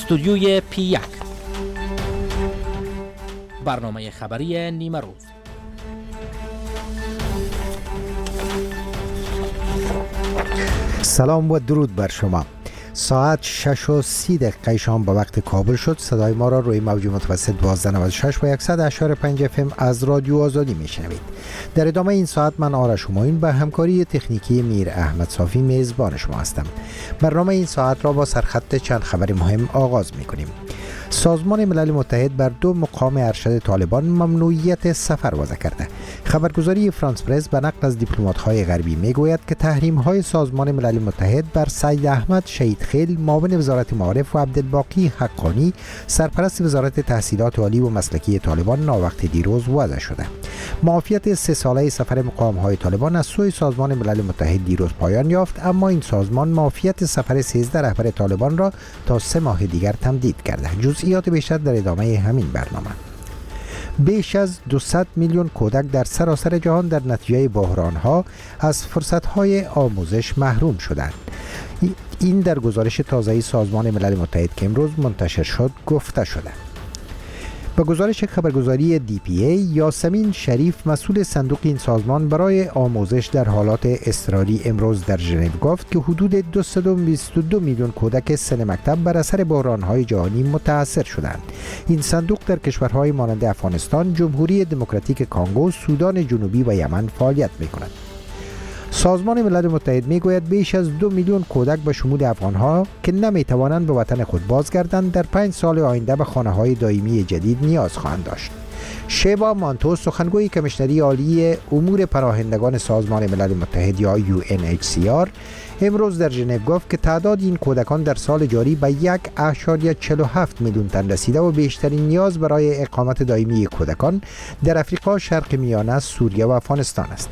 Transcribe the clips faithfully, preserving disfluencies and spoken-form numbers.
استودیوی پی یک، برنامه خبری نیمه روز. سلام و درود بر شما. ساعت شش و سی دقیقه شام به وقت کابل شد. صدای ما را روی موج متوسط دوازده نود و شش و صد و اشاره پنج اف ام از رادیو آزادی میشنوید. در ادامه این ساعت من آرش همایون به همکاری تکنیکی میر احمد صافی میزبان شما هستم. برنامه این ساعت را با سرخط چند خبر مهم آغاز میکنیم. سازمان ملل متحد بر دو مقام ارشد طالبان ممنوعیت سفر وضع کرده. خبرگزاری فرانس پرس به نقل از دیپلمات‌های غربی میگوید که تحریم‌های سازمان ملل متحد بر سید احمد شهیدخیل معاون وزارت معارف و عبدالباقی حقانی سرپرست وزارت تحصیلات عالی و مسلکی طالبان ناوقت دیروز وضع شده. معافیت سه ساله سفر مقام‌های طالبان از سوی سازمان ملل متحد دیروز پایان یافت، اما این سازمان معافیت سفر سیزده رهبر طالبان را تا سه ماه دیگر تمدید کرده. جزئیات بیشتر در ادامه همین برنامه. بیش از دویست میلیون کودک در سراسر جهان در نتیجه بحران‌ها از فرصت‌های آموزش محروم شدند. این در گزارش تازه سازمان ملل متحد که امروز منتشر شد گفته شده. با گزارش خبرگزاری دی پی ای، یاسمین شریف مسئول صندوق این سازمان برای آموزش در حالات اضطراری امروز در ژنو گفت که حدود دویست و بیست و دو میلیون کودک سن مکتب بر اثر بحران‌های جهانی متاثر شدند. این صندوق در کشورهای مانند افغانستان، جمهوری دموکراتیک کانگو، سودان جنوبی و یمن فعالیت می‌کند. سازمان ملل متحد میگوید بیش از دو میلیون کودک به شمول افغانها که نمیتوانند به وطن خود بازگردند در پنج سال آینده به خانه‌های دائمی جدید نیاز خواهند داشت. شیبا مانتو، سخنگوی کمیشنری عالی امور پناهندگان سازمان ملل متحد یا یو ان اچ سی آر، امروز در ژنو گفت که تعداد این کودکان در سال جاری به یک و چهل و هفت میلیون تن رسیده و بیشترین نیاز برای اقامت دائمی کودکان در افریقا، شرق میانه، سوریه و افغانستان است.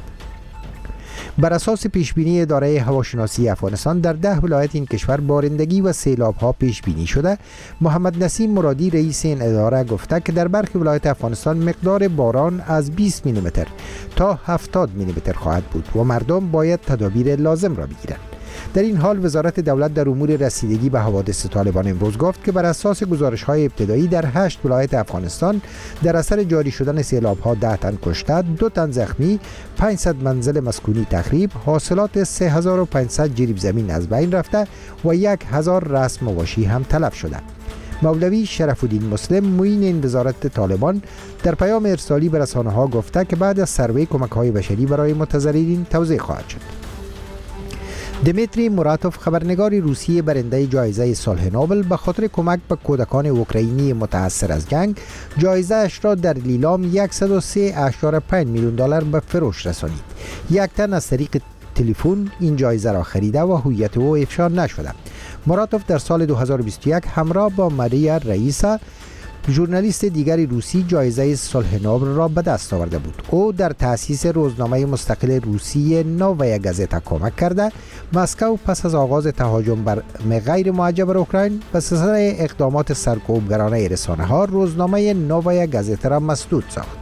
بر اساس پیشبینی اداره هواشناسی افغانستان، در ده ولایت این کشور بارندگی و سیلاب ها پیش بینی شده. محمد نسیم مرادی رئیس این اداره گفته که در برخی ولایت افغانستان مقدار باران از بیست میلیمتر تا هفتاد میلیمتر خواهد بود و مردم باید تدابیر لازم را بگیرند. در این حال وزارت دولت در امور رسیدگی به حوادث طالبان امروز گفت که بر اساس گزارش‌های ابتدایی در هشت ولایت افغانستان در اثر جاری شدن سیلاب‌ها ده تن کشته، دو تن زخمی، پانصد منزل مسکونی تخریب، حاصلات سه هزار و پانصد جریب زمین از بین رفته و یک هزار رأس مواشی هم تلف شده. مولوی شرف الدین مسلم، معین این وزارت طالبان، در پیام ارسالی به رسانه‌ها گفته که بعد از سروی کمک‌های بشری برای متضررین توزیع خواهد شد. دمیتری موراتوف، خبرنگار روسیه برنده جایزه صلح نوبل به خاطر کمک به کودکان اوکراینی متاثر از جنگ، جایزه اش را در لیلام صد و سه و پنج میلیون دلار به فروش رسانید. یک تن از طریق تلفن این جایزه را خریده و هویت او افشا نشده. موراتوف در سال دو هزار و بیست و یک همراه با ماریا رئیسا، ژورنالیست دیگری روسی، جایزه صلح نوبل را به دست آورده بود. او در تأسیس روزنامه مستقل روسی نووایا گازتا کمک کرده. مسکو پس از آغاز تهاجم بر غیر معجب بر اوکراین به سلسله اقدامات سرکوبگرانه رسانه‌ها، روزنامه نووایا گازتا را مسدود ساخت.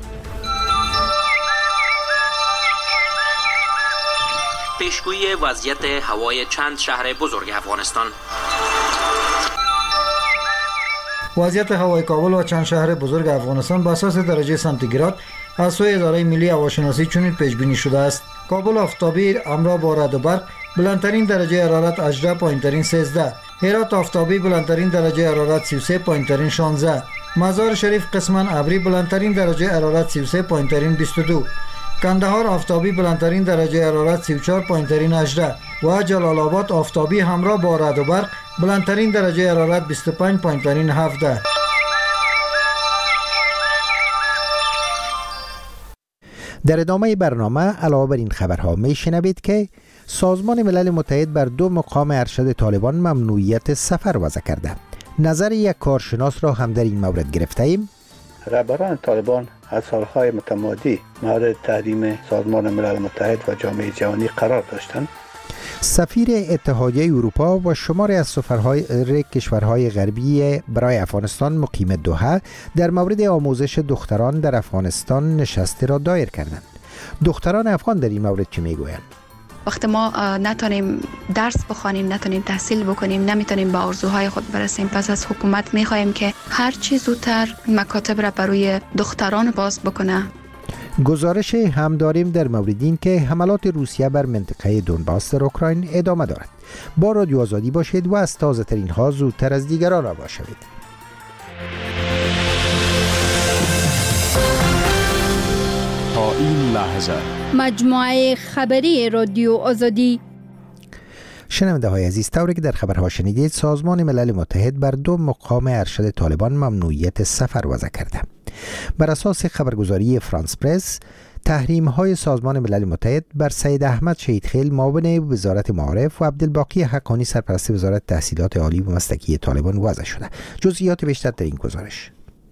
پیشگویی وضعیت هوای چند شهر بزرگ افغانستان. وضعیت هوای کابل و چند شهر بزرگ افغانستان بر اساس درجه سانتیگراد از سوی اداره ملی هواشناسی چنین پیش بینی شده است: کابل آفتابی همراه با رعد و برق، بلندترین درجه حرارت هجده، پایینترین سیزده. هرات آفتابی، بلندترین درجه حرارت سی و سه، پایینترین شانزده. مزار شریف قسما ابری، بلندترین درجه حرارت سی و سه، پایینترین بیست و دو. کندهار آفتابی، بلندترین درجه حرارت سی و چهار، پایینترین هجده و جلال آباد آفتابی همراه با رعد و برق، بلندترین درجه حرارت بیست و پنج، پایینترین هفده. در ادامه برنامه علاوه بر این خبرها میشنوید که سازمان ملل متحد بر دو مقام ارشد طالبان ممنوعیت سفر وضع کرده. نظر یک کارشناس را هم در این مورد گرفته ایم. رهبران طالبان از سالهای متمادی مورد تحریم سازمان ملل متحد و جامعه جهانی قرار داشتند. سفیر اتحادیه اروپا و شماری از سفرهای کشورهای غربی برای افغانستان مقیم دوحه در مورد آموزش دختران در افغانستان نشستی را دایر کردند. دختران افغان در این مورد چه میگویند؟ وقتی ما نتونیم درس بخوانیم، نتونیم تحصیل بکنیم، نمیتونیم به آرزوهای خود برسیم، پس از حکومت میخوایم که هر چی زودتر مکاتب را برای دختران باز بکنه. گزارش هم داریم در مورد این که حملات روسیه بر منطقه دونباس در اوکراین ادامه دارد. با رادیو آزادی باشید و از تازه ترین ها زودتر از دیگران را بشنوید. تا این لحظه مجموعه خبری رادیو آزادی. شنونده های عزیز، طوری که در خبرها شنیدید، سازمان ملل متحد بر دو مقام ارشد طالبان ممنوعیت سفر وضع کرده. بر اساس خبرگزاری فرانس پرس، تحریم های سازمان ملل متحد بر سید احمد شهیدخیل معاون وزارت معارف و عبدالباقی حقانی سرپرست وزارت تحصیلات عالی و مسلکی طالبان وضع شده. جزئیات بیشتر در این گزارش.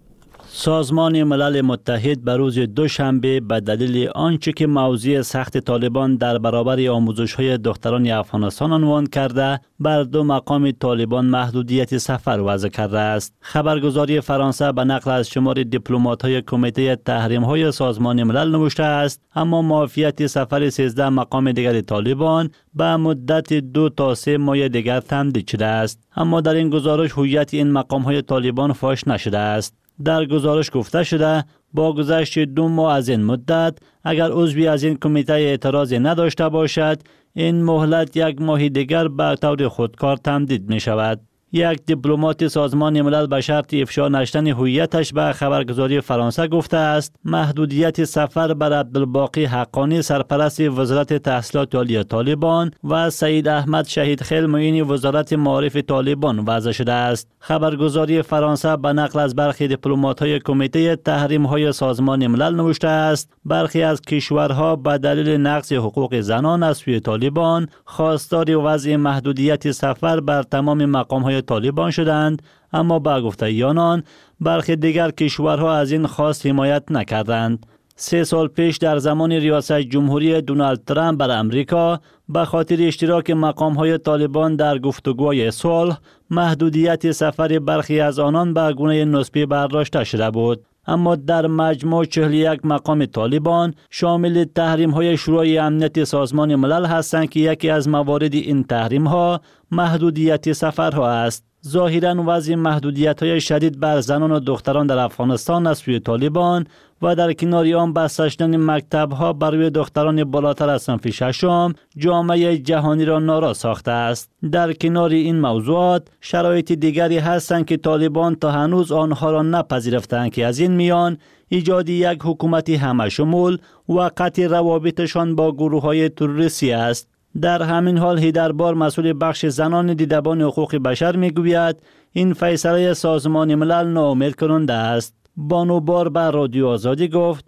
سازمان ملل متحد بر روز دوشنبه به دلیل آنچه که موضوع سخت طالبان در برابر آموزش‌های دختران افغانستان عنوان کرده، بر دو مقام طالبان محدودیت سفر وضع کرده است. خبرگزاری فرانسه به نقل از شمار دیپلمات‌های کمیته تحریم‌های سازمان ملل نوشته است، اما معافیت سفر سیزده مقام دیگر طالبان به مدت دو تا سه ماه دیگر تمدید شده است. اما در این گزارش هویت این مقام‌های طالبان فاش نشده است. در گزارش گفته شده با گذشت دو ماه از این مدت اگر عضوی از این کمیته اعتراضی نداشته باشد، این مهلت یک ماه دیگر به طور خودکار تمدید می شود. یک دیپلمات سازمان ملل به شرط افشا نشدن هویتش به خبرگزاری فرانسه گفته است محدودیت سفر بر عبدالباقی حقانی سرپرست وزارت تحصیلات عالی طالبان و سید احمد شهیدخیل معین وزارت معارف طالبان وضع شده است. خبرگزاری فرانسه به نقل از برخی دیپلمات‌های کمیته تحریم‌های سازمان ملل نوشته است برخی از کشورها به دلیل نقض حقوق زنان از سوی طالبان خواستار وضع محدودیت سفر بر تمام مقام‌های طالبان شدند، اما با گفته آنان برخی دیگر کشورها از این خواست حمایت نکردند. سه سال پیش در زمان ریاست جمهوری دونالد ترامپ بر امریکا به خاطر اشتراک مقام‌های طالبان در گفتگوهای صلح محدودیت سفر برخی از آنان به گونه نسبی برداشته شده بود. اما در مجموع چهل و یک مقام طالبان شامل تحریم‌های شورای امنیت سازمان ملل هستند که یکی از موارد این تحریم‌ها محدودیت سفرها است. ظاهراً وضع محدودیت‌های شدید بر زنان و دختران در افغانستان از سوی طالبان و در کنار آن بسته شدن مکتب‌ها برای دختران بالاتر از صنف ششم جامعه جهانی را نارا ساخته است. در کنار این موضوعات شرایط دیگری هستند که طالبان تا هنوز آنها را نپذیرفتند که از این میان ایجاد یک حکومت همه‌شمول و قطع روابطشان با گروه‌های تروریستی است. در همین حال هیدربار مسئول بخش زنان دیدبان حقوق بشر میگوید این فیصله سازمان ملل ناامید کننده است. بانوبار به رادیو آزادی گفت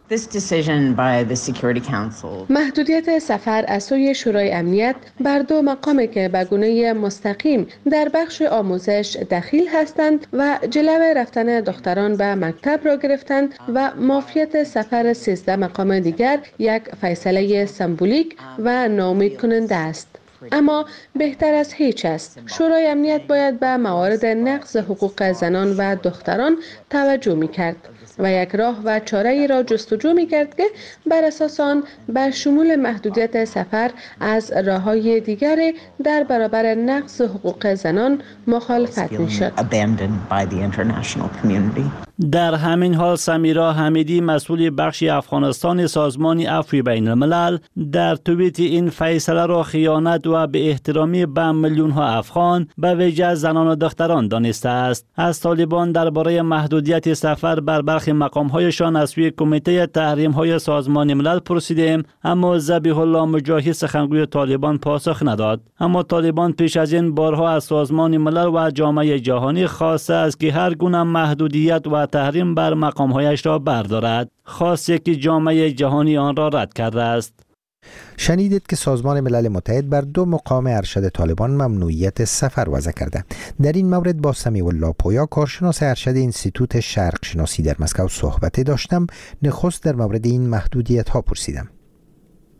محدودیت سفر از سوی شورای امنیت بر دو مقامی که به گونه مستقیم در بخش آموزش دخیل هستند و جلو رفتن دختران به مکتب را گرفتند و معافیت سفر سیزده مقام دیگر یک فیصله سمبولیک و ناامید کننده است. اما بهتر از هیچ است. شورای امنیت باید به موارد نقض حقوق زنان و دختران توجه می‌کرد و یک راه و چاره‌ای را جستجو می‌کرد که بر اساس آن به شمول محدودیت سفر از راه‌های دیگر در برابر نقض حقوق زنان مخالفت می‌شد. در همین حال سمیرا حمیدی مسئول بخش افغانستان سازمان عفو بین الملل در توییت این فیصله را خیانت و به احترامی به میلیون ها افغان به ویژه زنان و دختران دانسته است. از طالبان درباره محدودیت سفر بر برخی مقام‌هایشان از سوی کمیته تحریم‌های سازمان ملل پرسیدیم، اما ذبیح الله مجاهد سخنگوی طالبان پاسخ نداد. اما طالبان پیش از این بارها از سازمان ملل و جامعه جهانی خواسته است که هر گونه محدودیت و تحریم بر مقام‌هایش را بردارد، خواسته که جامعه جهانی آن را رد کرده است. شنیدید که سازمان ملل متحد بر دو مقام ارشد طالبان ممنوعیت سفر وضع کرده. در این مورد با سمیع الله پویا کارشناس ارشد انستیتوت شرق شناسی در مسکو صحبت داشتم. نخست در مورد این محدودیت ها پرسیدم.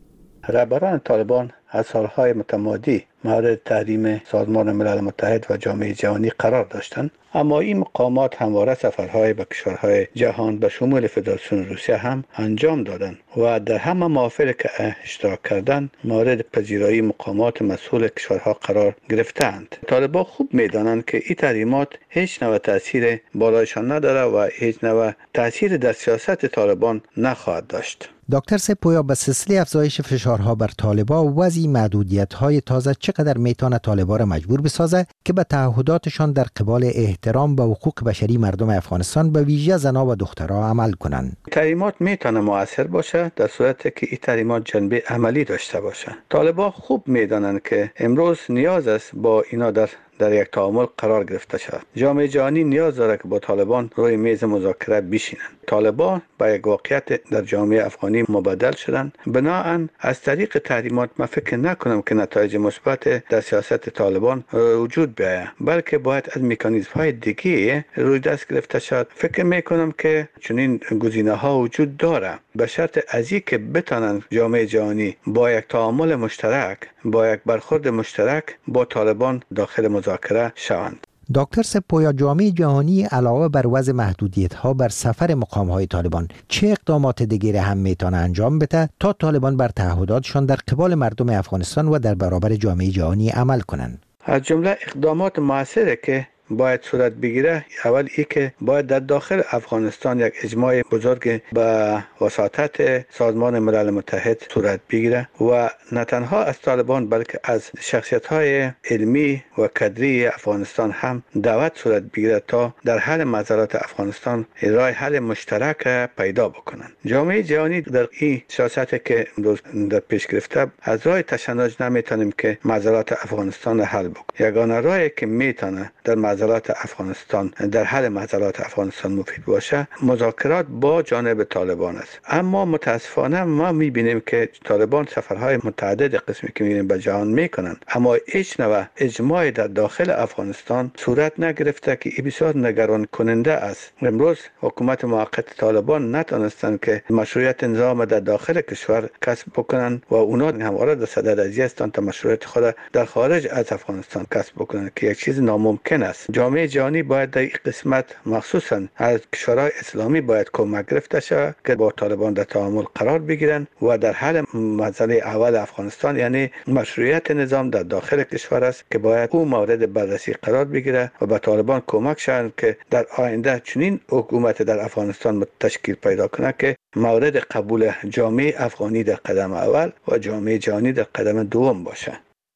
رهبران طالبان از سالهای متمادی مورد تحریم سازمان ملل متحد و جامعه جهانی قرار داشتند، اما این مقامات همواره سفرهای به کشورهای جهان به شمول فدراسیون روسیه هم انجام دادند و در همه محافل که اشتراک کردند مورد پذیرایی مقامات مسئول کشورها قرار گرفتند. طالبان خوب میدانند که این تحریمات هیچ نوع تاثیر بالایشان نداره و هیچ نوع تاثیر در سیاست طالبان نخواهد داشت. دکتر سپویا، به سلسله افزایش فشارها بر طالبان و وضع محدودیت‌های تازه چقدر میتونه طالبان را مجبور بسازه که به تعهداتشان در قبال احترام به حقوق بشری مردم افغانستان به ویژه زنان و دخترها عمل کنند؟ تحریمات میتونه مؤثر باشه در صورتی که این تحریمات جنبه عملی داشته باشه. طالبان خوب میدانند که امروز نیاز است با اینا در در یک تعامل قرار گرفته شد. جامعه جهانی نیاز دارد که با طالبان روی میز مذاکره بشینند. طالبان با یک واقعیت در جامعه افغانی مبادل شدند. بنابراین از طریق تحریمات من فکر نکنم که نتایج مثبت در سیاست طالبان وجود بیاید، بلکه باید از مکانیزم های دیگه روی دست گرفته شد. فکر میکنم که چنین گزینه ها وجود داره، به شرط از اینکه بتانند جامعه جهانی با یک تعامل مشترک، با یک برخورد مشترک با طالبان داخل مذاکره شوند. دکتر سپویا، جامعه جهانی علاوه بر وضع محدودیت‌ها بر سفر مقام‌های طالبان چه اقدامات دیگری هم میتونه انجام بده تا طالبان بر تعهداتشان در قبال مردم افغانستان و در برابر جامعه جهانی عمل کنند؟ از جمله اقدامات موثری که باید صورت بگیره، اول ای که باید در داخل افغانستان یک اجماع بزرگ به وساطت سازمان ملل متحد صورت بگیره و نه تنها از طالبان بلکه از شخصیت‌های علمی و کادری افغانستان هم دعوت صورت بگیره تا در حل معضلات افغانستان راه حل مشترک پیدا بکنند. جامعه جهانی در این سیاستی که امروز در پیش گرفته از راه تشنج نمیتونیم که معضلات افغانستان را حل بکنیم. یگانه راهی که میتونه در معضلات افغانستان در حل معضلات افغانستان مفید باشه مذاکرات با جانب طالبان است. اما متاسفانه ما میبینیم که طالبان سفرهای متعدد قسمی که میبینیم به جهان میکنن، اما هیچ نوع اجماع در داخل افغانستان صورت نگرفته که این بسیار نگران کننده است. امروز حکومت موقت طالبان نتونستند که مشروعیت نظام در داخل کشور کسب بکنن و اونا همواره در صدد ازی هستند تا مشروعیت خود در خارج از افغانستان کسب بکنن که یک چیز ناممکن است. جامعه جهانی باید در این قسمت مخصوصا از کشورهای اسلامی باید کمک گرفته شود که با طالبان در تعامل قرار بگیرن و در حل مسئله اول افغانستان یعنی مشروعیت نظام در داخل کشور است که باید او مورد بررسی قرار بگیره و به طالبان کمک شود که در آینده چنین حکومت در افغانستان تشکیل پیدا کنه که مورد قبول جامعه افغانی در قدم اول و جامعه جهانی در قدم دوم باشه.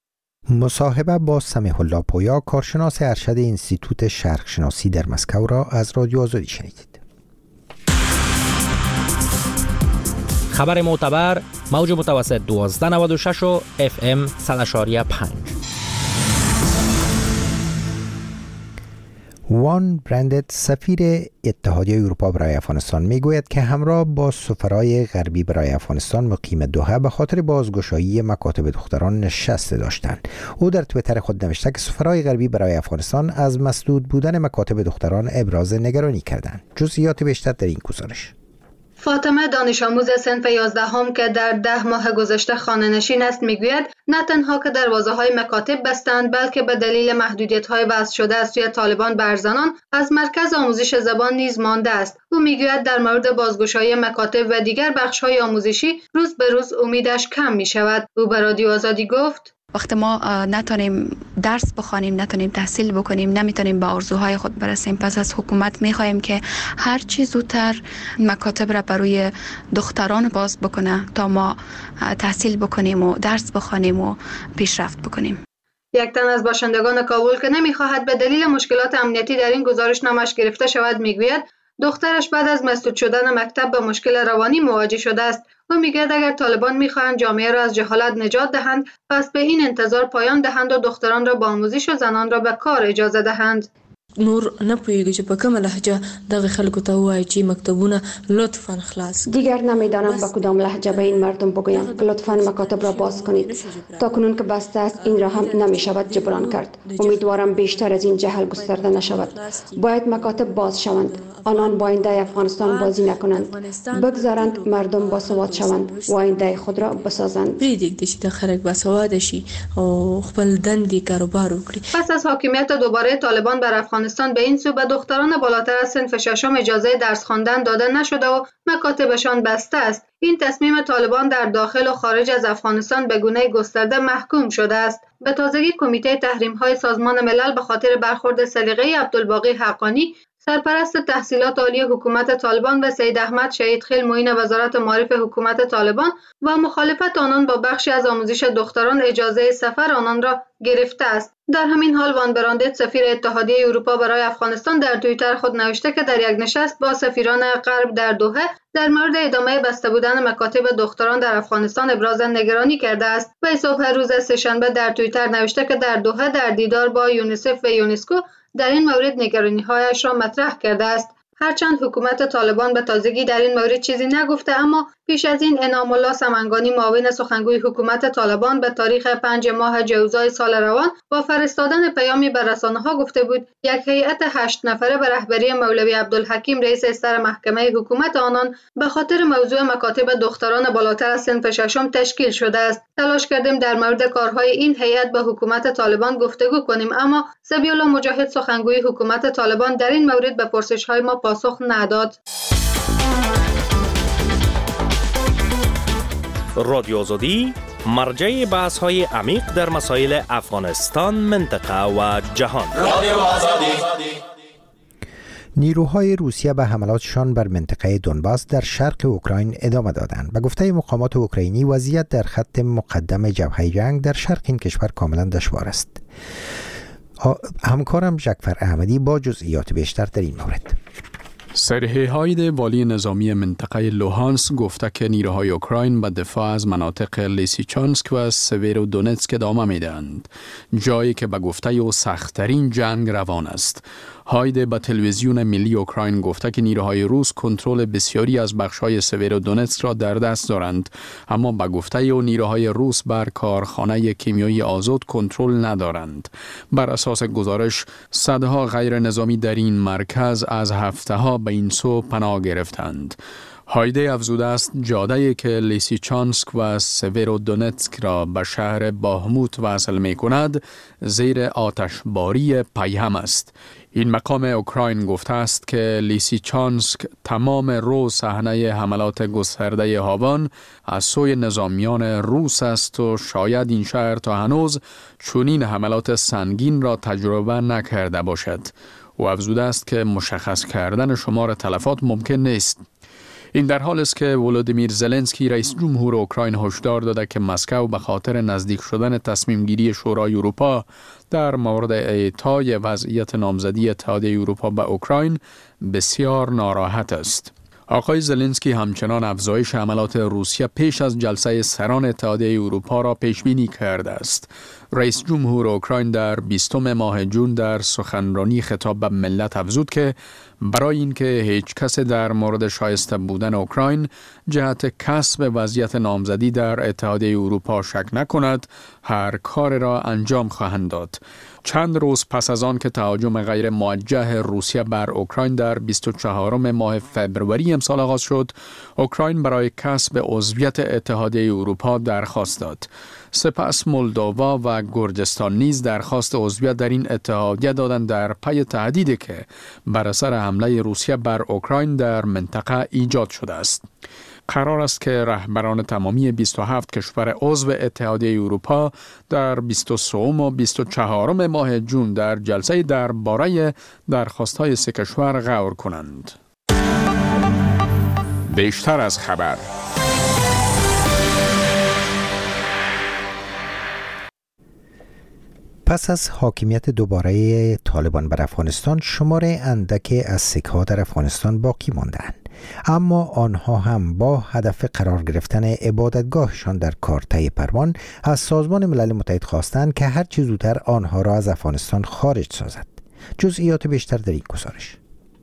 مصاحبه با سمیح الله پویا، کارشناس ارشد انستیتوت شرقشناسی در مسکو را از رادیو آزادی شنیدید. خبر معتبر، موج متوسط دوازده نود و شش و اف ام صد و پنج. وان برندت، سفیر اتحادیه اروپا برای افغانستان، میگوید که همراه با سفرای غربی برای افغانستان مقیم دوحه به خاطر بازگشایی مکاتب دختران نشست داشتند. او در توییتر خود نوشته که سفرای غربی برای افغانستان از مسدود بودن مکاتب دختران ابراز نگرانی کردند. جزئیات بیشتر در این گزارش. فاطمه، دانش آموز صنف یازدهم که در ده ماه گذشته خانه نشین است، میگوید نه تنها که دروازه های مکاتب بستند بلکه به دلیل محدودیت های وضع شده از سوی طالبان بر زنان از مرکز آموزش زبان نیز مانده است. او میگوید در مورد بازگشایی مکاتب و دیگر بخش های آموزشی روز به روز امیدش کم می شود. او به رادیو آزادی گفت: وقتی ما نتونیم درس بخوانیم، نتونیم تحصیل بکنیم، نمیتونیم به آرزوهای خود برسیم، پس از حکومت میخوایم که هر چی زودتر مکاتب را برای دختران باز بکنه تا ما تحصیل بکنیم و درس بخوانیم و پیشرفت بکنیم. یک تن از باشندگان کابل که نمیخواهد به دلیل مشکلات امنیتی در این گزارشنامه‌اش گرفته شود میگوید دخترش بعد از مسدود شدن مکتب به مشکل روانی مواجه شده است. او میگوید اگر طالبان میخواهند جامعه را از جهالت نجات دهند، پس به این انتظار پایان دهند و دختران را با آموزش و زنان را به کار اجازه دهند. نور نه پوهیږي چې په کومه لهجه دغه خلکو ته وایي چې مکتبونه لطفاً خلاص. دیگر نمیدانم با کدام لهجه به این مردم بگویم که لطفاً مکاتب را باز کنید. تا کنون که بسته است این را هم نمیشود جبران کرد. امیدوارم بیشتر از این جهل گسترده نشود. باید مکاتب باز شوند. آنان با آینده افغانستان بازی نکنند. بگذارند مردم باسواد شوند و آینده خود را بسازند. پریږدئ چې د خلک باسواده شي او خپل دندې کاروبار وکړي. پس از حاکمیت دوباره طالبان بر افغانستان به این سو به دختران بالاتر از صنف ششم اجازه درس خواندن داده نشده و مکاتبشان بسته است. این تصمیم طالبان در داخل و خارج از افغانستان به گونه گسترده محکوم شده است. به تازگی کمیته تحریم‌های سازمان ملل به خاطر برخورد سلیقه‌ای عبدالباقی حقانی سرپرست تحصیلات عالی حکومت طالبان به سید احمد شهیدخیل معین وزارت معارف حکومت طالبان و مخالفت آنان با بخشی از آموزش دختران اجازه سفر آنان را گرفته است. در همین حال وان براندت سفیر اتحادیه اروپا برای افغانستان در توییتر خود نوشته که در یک نشست با سفیران غرب در دوحه در مورد ادامه بسته بودن مکاتب دختران در افغانستان ابراز نگرانی کرده است و صبح روز سه‌شنبه در توییتر نوشته که در دوحه در دیدار با یونیسف و یونسکو در این مورد نگرانی‌هایش را مطرح کرده است. هرچند حکومت طالبان به تازگی در این مورد چیزی نگفته، اما پیش از این انعام الله سمنگانی معاون سخنگوی حکومت طالبان به تاریخ پنج ماه جوزای سال روان با فرستادن پیامی به رسانه‌ها گفته بود یک هیئت هشت نفره به رهبری مولوی عبدالحکیم رئیس استر محکمه حکومت آنان به خاطر موضوع مکاتب دختران بالاتر از صنف ششم تشکیل شده است. تلاش کردیم در مورد کارهای این هیئت با حکومت طالبان گفتگو کنیم، اما ذبیح‌الله مجاهد سخنگوی حکومت طالبان در این مورد به پرسش‌های ما پاسخ نداد. رادیو آزادی مرجع بحث های عمیق در مسائل افغانستان، منطقه و جهان. رادیو آزادی. نیروهای روسیه به حملاتشان بر منطقه دونباس در شرق اوکراین ادامه دادند. به گفته مقامات اوکراینی وضعیت در خط مقدم جبهه جنگ در شرق این کشور کاملا دشوار است. همکارم جعفر احمدی با جزئیات بیشتر در این مورد. سرهی های والی نظامی منطقه لوهانسک گفته که نیروهای اوکراین به دفاع از مناطق لیسیچانسک و سویرودونتسک ادامه میدهند، جایی که به گفته او سخت‌ترین جنگ روان است. هایده به تلویزیون ملی اوکراین گفته که نیروهای روس کنترل بسیاری از بخش‌های سویرودونتسک را در دست دارند، اما به گفته او نیروهای روس بر کارخانه کیمیایی آزوت کنترل ندارند. بر اساس گزارش صدها غیر نظامی در این مرکز از هفته‌ها به این سو پناه گرفتند. هایده افزوده است جاده‌ای که لیسیچانسک و سویرودونتسک را به شهر باهموت وصل می کند زیر آتشباری پیهم است. این مقام اوکراین گفته است که لیسیچانسک تمام روز صحنه حملات گسترده هاوان از سوی نظامیان روس است و شاید این شهر تا هنوز چنین حملات سنگین را تجربه نکرده باشد. و افزوده است که مشخص کردن شمار تلفات ممکن نیست. این در حال است که ولودیمیر زلنسکی رئیس جمهور اوکراین هشدار داده که مسکو به خاطر نزدیک شدن تصمیم گیری شورای اروپا در مورد اعطای وضعیت نامزدی اتحادیه اروپا به اوکراین بسیار ناراحت است. آقای زلنسکی همچنان افزایش حملات روسیه پیش از جلسه سران اتحادیه اروپا را پیش بینی کرده است. رئیس جمهور اوکراین در بیستم ماه جون در سخنرانی خطاب به ملت افزود که برای اینکه هیچ کس در مورد شایسته بودن اوکراین جهت کسب وضعیت نامزدی در اتحادیه اروپا شک نکند، هر کار را انجام خواهند داد. چند روز پس از آن که تهاجم غیر موجه روسیه بر اوکراین در بیست و چهارم ماه فوریه امسال آغاز شد، اوکراین برای کسب عضویت اتحادیه اروپا درخواست داد. سپس مولدووا و گرجستان نیز درخواست عضویت در این اتحادیه دادند در پی تهدیدی که بر اثر حمله روسیه بر اوکراین در منطقه ایجاد شده است. قرار است که رهبران تمامی بیست و هفت کشور عضو اتحادیه اروپا در بیست و سه و بیست و چهارم ماه جون در جلسه درباره درخواست‌های سه کشور غور کنند. بیشتر از خبر. پس از حاکمیت دوباره طالبان بر افغانستان، شمار اندکی از سکه‌ها در افغانستان باقی ماندند، اما آنها هم با هدف قرار گرفتن عبادتگاهشان در کارته پروان از سازمان ملل متحد خواستند که هر چه زودتر آنها را از افغانستان خارج سازد. جزئیات بیشتر در این گزارش.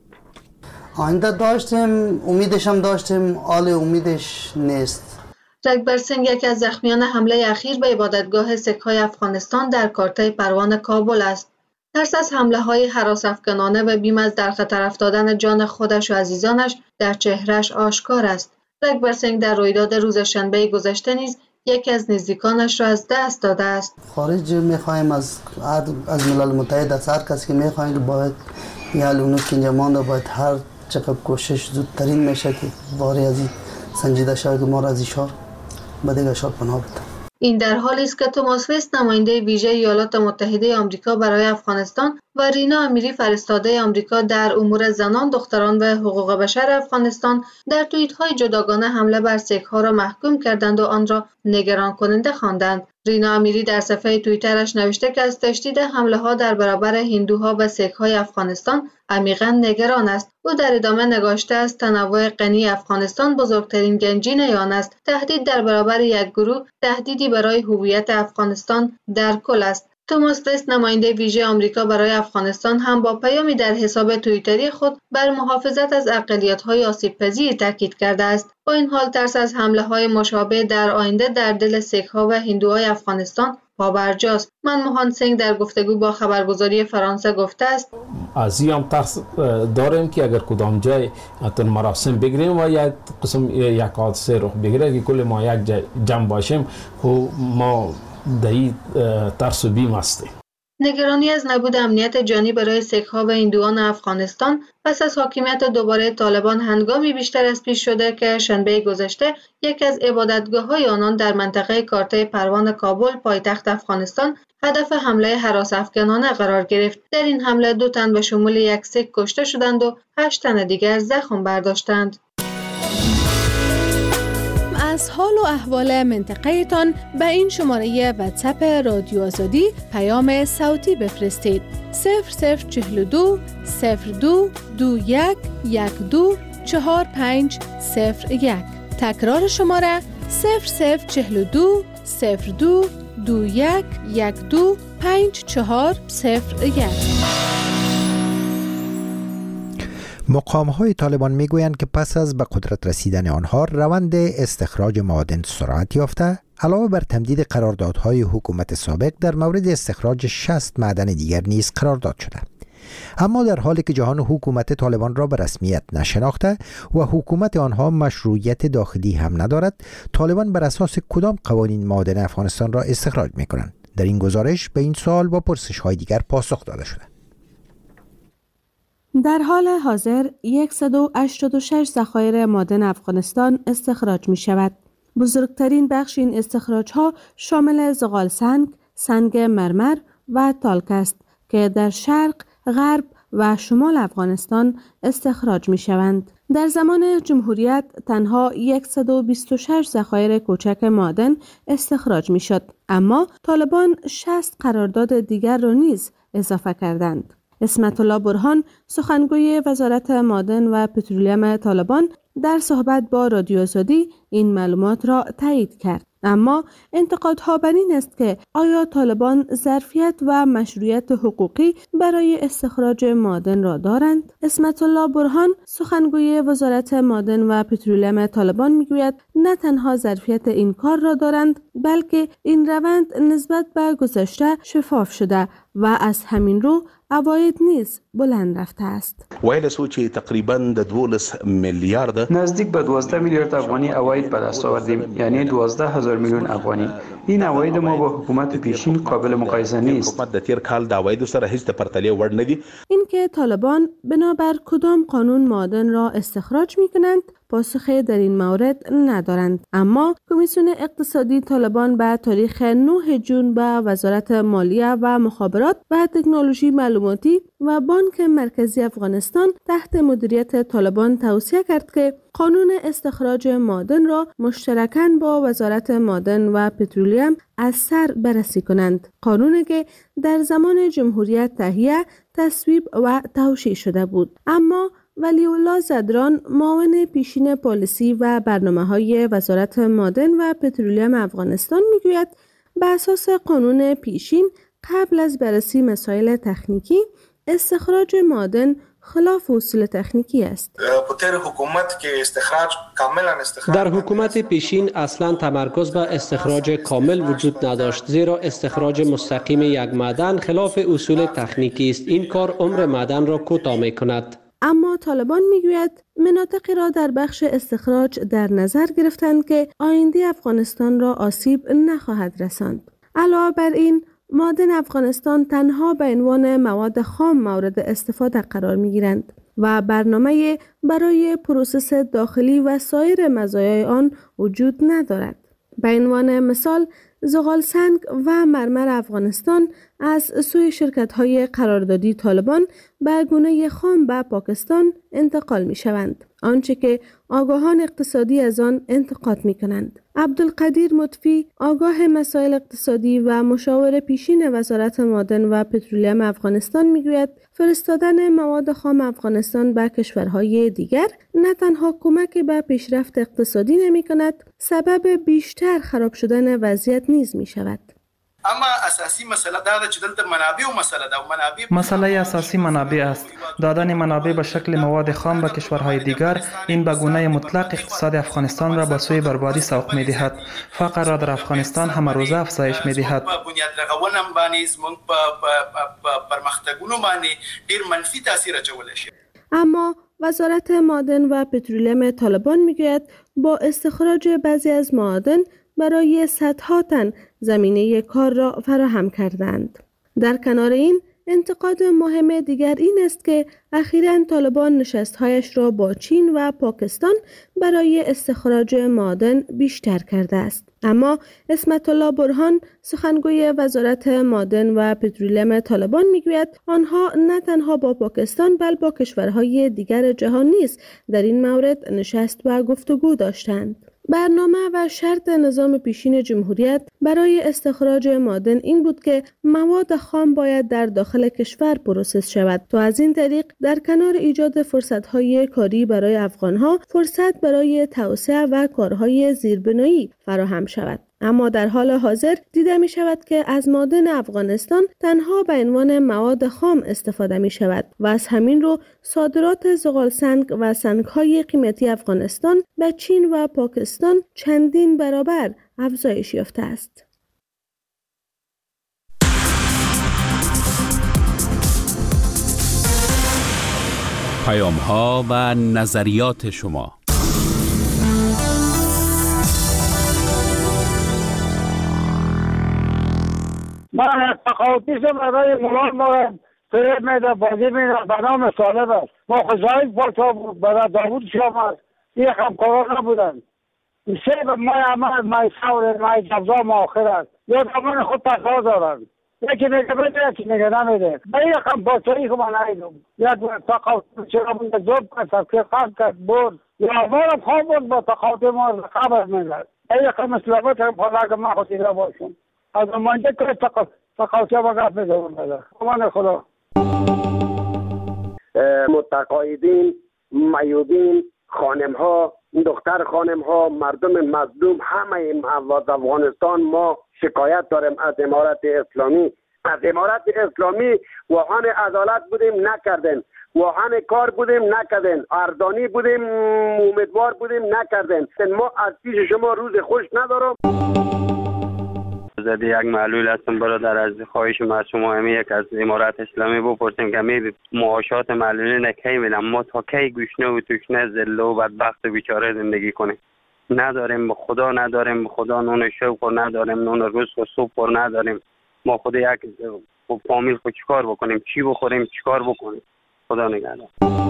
آینده داشتیم، امیدش هم داشتیم، آل امیدش نیست. رگبر سنگ یکی از زخمیان حمله اخیر به عبادتگاه سیک‌های افغانستان در کارته پروان کابل است. ترس از حمله‌های هراس‌افکنانه و بیم از در خطر افتادن جان خودش و عزیزانش در چهرهش آشکار است. رگبر سنگ در رویداد روز شنبه گذشته نیز یکی از نزدیکانش را از دست داده است. خارج می‌خوایم از از ملل متحد، از هر کسی که می‌خوایم که باید یا لونوت که اینجا مانده، باید هر چقدر کوشش زودترین میشه که باری از این سنجیده شود و ما را از این شهر به دیگر شهر پناه بده. این در حالی است که توماس وست، نماینده ویژه ایالات متحده آمریکا برای افغانستان، و رینا امیری، فرستاده آمریکا در امور زنان، دختران و حقوق بشر افغانستان، در توییت‌های جداگانه حمله بر سیک‌ها را محکوم کردند و آن را نگران کننده خواندند. رینا امیری در صفحه توییترش نوشته که از تشدید حمله‌ها در برابر هندوها و سیک‌های افغانستان عمیقاً نگران است. او در ادامه نگاشته است تنوع غنی افغانستان بزرگترین گنجینه آن است. تهدید در برابر یک گروه تهدیدی برای هویت افغانستان در کل است. توماس وست، نماینده ویژه آمریکا برای افغانستان، هم با پیامی در حساب توییتری خود بر محافظت از اقلیت‌های آسیب‌پذیر تاکید کرده است. با این حال ترس از حمله‌های مشابه در آینده در دل سیک‌ها و هندوهای افغانستان پابرجاست. منموهان سنگ در گفتگو با خبرگزاری فرانسه گفته است: از این هم ترس داریم که اگر کدام جای اتن مراسم بگیریم و یک قسم یک حادثه رخ بگیره که کل ما یک جمع باشیم، خب ما در این ترس و بیم هستیم. نگرانی از نبود امنیت جانی برای سیک‌ها و هندوان افغانستان پس از حاکمیت دوباره طالبان هنگامی بیشتر از پیش شده که شنبه گذشته یکی از عبادتگاه‌های آنان در منطقه کارته پروان کابل، پایتخت افغانستان، هدف حمله هراس‌افکنانه قرار گرفت. در این حمله دو تن به شمول یک سیک کشته شدند و هشت تن دیگر زخم برداشتند. از حال و احوال منطقه تان به این شماره واتساپ رادیو آزادی پیام صوتی بفرستید. صفر صفر چهل و دو صفر دو دو یک یک دو چهار پنج صفر یک. تکرار شماره صفر صفر چهل و دو صفر دو دو یک یک دو پنج چهار صفر یک. مقام‌های طالبان میگویند که پس از به قدرت رسیدن آنها روند استخراج معادن سرعت یافته، علاوه بر تمدید قراردادهای حکومت سابق در مورد استخراج شصت معدن دیگر نیز قرارداد شده. اما در حالی که جهان حکومت طالبان را به رسمیت نشناخته و حکومت آنها مشروعیت داخلی هم ندارد، طالبان بر اساس کدام قوانین معادن افغانستان را استخراج می‌کنند؟ در این گزارش به این سوال با پرسش‌های دیگر پاسخ داده شده. در حال حاضر صد و هشتاد و شش ذخایر معدن افغانستان استخراج می شود. بزرگترین بخش این استخراج ها شامل زغال سنگ، سنگ مرمر و تالک است که در شرق، غرب و شمال افغانستان استخراج می شوند. در زمان جمهوریت تنها صد و بیست و شش ذخایر کوچک معدن استخراج می شد، اما طالبان شصت قرارداد دیگر را نیز اضافه کردند. اسمت الله برهان، سخنگوی وزارت معدن و پترولیم طالبان، در صحبت با رادیو آزادی این معلومات را تایید کرد. اما انتقادها بر این است که آیا طالبان ظرفیت و مشروعیت حقوقی برای استخراج معدن را دارند؟ اسمت الله برهان، سخنگوی وزارت معدن و پترولیم طالبان، میگوید نه تنها ظرفیت این کار را دارند، بلکه این روند نسبت به گذشته شفاف شده و از همین رو عواید نیز بلند رفته است. ویل سو چې تقریبا د دوولس میلیارد نزدیک به دوازده میلیارد افغانی عواید به دست آوردیم، یعنی دوازده هزار میلیون افغانی. این عواید ما با حکومت پیشین قابل مقایسه نیست. حکومت د تیر کال د عوایدو سره هیڅ د پرتله وړ نه دي. اینکه طالبان بنابر کدام قانون معدن را استخراج می‌کنند پاسخی در این مورد ندارند، اما کمیسیون اقتصادی طالبان به تاریخ نه ژوئن به وزارت مالیه و مخابرات و تکنولوژی معلوماتی و بانک مرکزی افغانستان تحت مدیریت طالبان توصیه کرد که قانون استخراج معدن را مشترکاً با وزارت معدن و پترولیم از سر بررسی کنند. قانونی که در زمان جمهوریت تهیه، تصویب و توشیح شده بود. اما ولی الله زدران، معاون پیشین پالیسی و برنامه‌های وزارت معدن و پترولیم افغانستان، میگوید به اساس قانون پیشین قبل از بررسی مسائل تکنیکی، استخراج معدن خلاف اصول تکنیکی است. در حکومت پیشین اصلا تمرکز به استخراج کامل وجود نداشت، زیرا استخراج مستقیم یک معدن خلاف اصول تکنیکی است. این کار عمر معدن را کوتاه می کند. اما طالبان میگوید مناطقی را در بخش استخراج در نظر گرفتند که آینده افغانستان را آسیب نخواهد رساند. علاوه بر این، معادن افغانستان تنها به عنوان مواد خام مورد استفاده قرار می‌گیرند و برنامه برای پروسس داخلی و سایر مزایای آن وجود ندارد. به عنوان مثال، زغال سنگ و مرمر افغانستان از سوی شرکت‌های قراردادی طالبان به گونه خام به پاکستان انتقال می‌شوند، آنچه که آگاهان اقتصادی از آن انتقاد می‌کنند. عبدالقدیر مطفی، آگاه مسائل اقتصادی و مشاور پیشین وزارت معادن و پترولیم افغانستان می‌گوید فرستادن مواد خام افغانستان به کشورهای دیگر نه تنها کمک به پیشرفت اقتصادی نمی‌کند، سبب بیشتر خراب شدن وضعیت نیز می‌شود. اما اساسی مسئله دا چې دلته منابع او مسئله دا منابع مسئله اساسی منابع است. دادن منابع به شکل مواد خام به کشورهای دیگر این به گونه مطلق اقتصاد افغانستان را به سوی بربادی سوق می‌دهد. فقر را در افغانستان همه روزه افزایش می‌دهد. بنیاد رغونم باندې زموږ په پرمختګونو باندې ډیر منفي تاثیر اچولی شي. اما وزارت معادن و پترولیم طالبان میگوید با استخراج بعضی از معادن برای صدها تن زمینه کار را فراهم کردند. در کنار این، انتقاد مهم دیگر این است که اخیراً طالبان نشست‌هایش را با چین و پاکستان برای استخراج معادن بیشتر کرده است. اما اسمت الله برهان، سخنگوی وزارت معادن و پترولیم طالبان میگوید آنها نه تنها با پاکستان بل با کشورهای دیگر جهان نیز در این مورد نشست و گفتگو داشتند. برنامه و شرط نظام پیشین جمهوریت برای استخراج معادن این بود که مواد خام باید در داخل کشور پروسس شود تا از این طریق در کنار ایجاد فرصت‌های کاری برای افغان‌ها، فرصت برای توسعه و کارهای زیربنایی فراهم شود. اما در حال حاضر دیده می شود که از معادن افغانستان تنها به عنوان مواد خام استفاده می شود و از همین رو صادرات زغال سنگ و سنگ‌های قیمتی افغانستان به چین و پاکستان چندین برابر افزایش یافته است. پیام‌ها و نظریات شما. من تقاطیشم برای مولان ما فریب میده بازی میده به نام سالب است. ما خزایف پاچا بود برای داوود شام است. یک همکاران نبودن. سه مای عمل مای سور مای جبزا ما آخر است. یا دامان خود تقاضا دارن. یکی میگه بده یکی میگه نمیده. به یک هم پاچایی که من نایدم. یک تقاطی چرا بود دوب کرد تفکیه خواهد کرد بود. یا مارم خواب بود با تقاطی ما خبر میدد. به یک هم اسلامت هم خدا ما خودی را باشم. از منجه که تقاطی با گفت میدونم بده. امان خدا. متقاعدین، میودین، خانم ها، دختر خانم ها، مردم مظلوم همه افغانستان ما شکایت داریم از امارت اسلامی. از امارت اسلامی واهان عدالت بودیم نکردن، واهان کار بودیم نکردن، اردانی بودیم امیدوار بودیم نکردن. ما از پیش شما روز خوش ندارم. زده یک معلول هستم برادر، از خواهش ما شما همی یک از امارت اسلامی بپرسیم که می معاشات معلولی نکی میدن. ما تا کی گوشنه و توشنه ذله و بدبخت و بیچاره زندگی کنیم؟ نداریم به خدا، نداریم به خدا نون شوق و نداریم نون روز و صبح و نداریم. ما خود یک فامیل خود چیکار بکنیم؟ چی بخوریم؟ چیکار بکنیم؟ خدا نگهدار.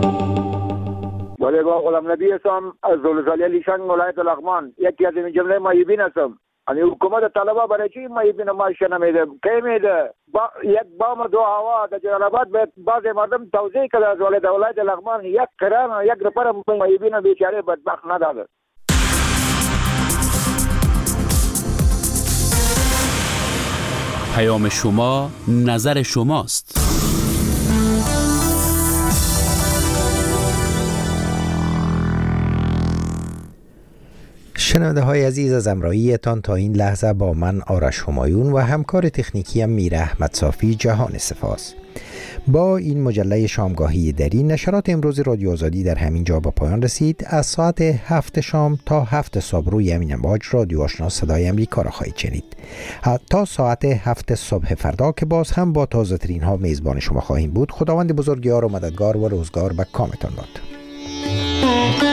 ولی با غلام نبی هستم از زلزله لیشان ولایت لغمان. یکی از این جمله مایبین هستم. یعنی حکومت طلبا برای چی مایبین مایشه نمیده؟ کی میده؟ با یک بام دو هوا در جلال آباد به بعض مردم توضیح کرده از ولایت ولایت لغمان یک قران یک رپر مایبین بیچاره بدبخت نداده. پیام شما نظر شماست. شنونده های عزیز، از همراهیتان تا این لحظه با من آرش همایون و همکار تکنیکی میر احمد صافی جهان سپاس. با این مجله شامگاهی دری نشرات امروز رادیو آزادی در همین جا به پایان رسید. از ساعت هفت شام تا هفت صبح روی همین امواج رادیو آشنا صدای امریکا را خواهید شنید. تا ساعت هفت صبح فردا که باز هم با تازه ترین ها میزبان شما خواهیم بود. خداوند بزرگوار و مددگار و روزگار به کامتان باد.